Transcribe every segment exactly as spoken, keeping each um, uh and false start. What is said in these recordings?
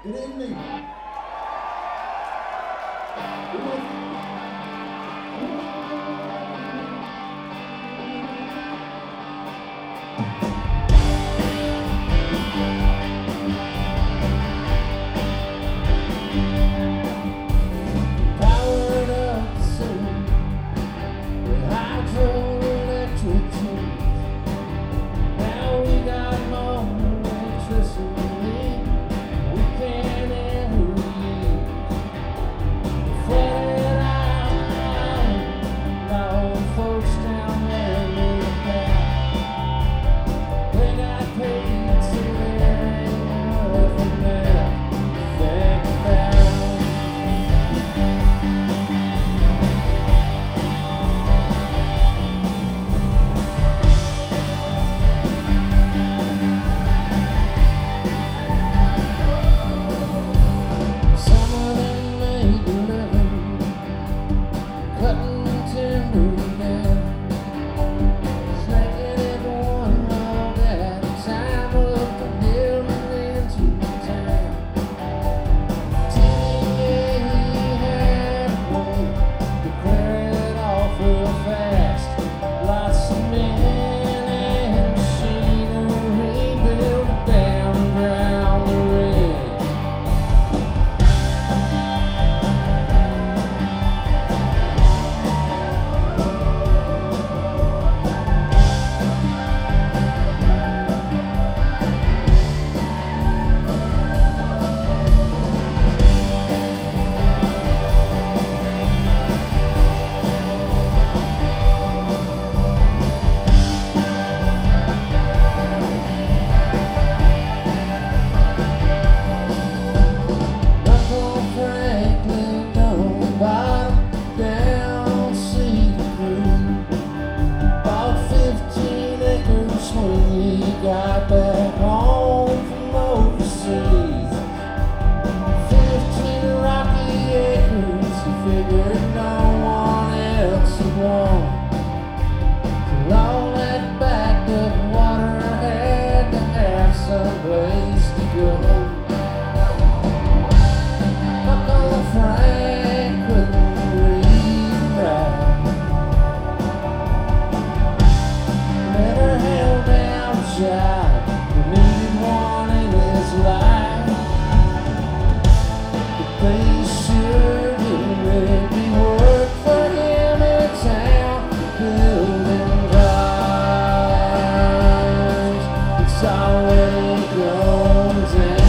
Good evening. Powered up soon with hydroelectric tubes. Now we got more electricity we can't ever use. Flood it out, now old folks down there live now. They got paid so there ain't nothing there to think about. Some of them made a living cutting timber down, snaking it one log at a time up the building into town. T A had a way to clear it off real fast. Lots of men and machinery built a dam around the ridge. Uncle Franklin don't bottom down Cedar Creek. Bought fifteen acres when he got back home from overseas. Fifteen rocky acres, he figured no one else would want. So all that backed up water had to have some place to go. Uncle Frank couldn't read right. Never held down a job, he needed one in his life. But they sure did make me work for him in town, building cars. It's already going down.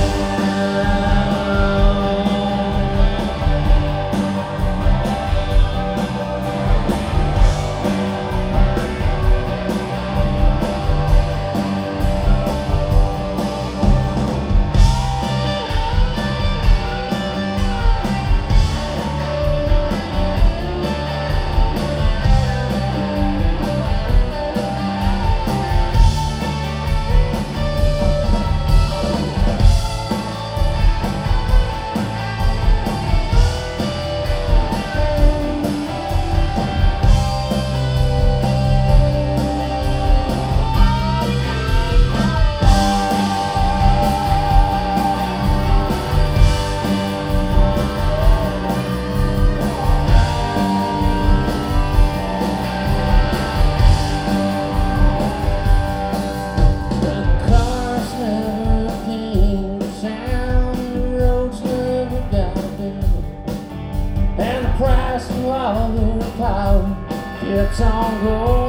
The cars never came to town, the roads never got built, and the price of all their power kept on going.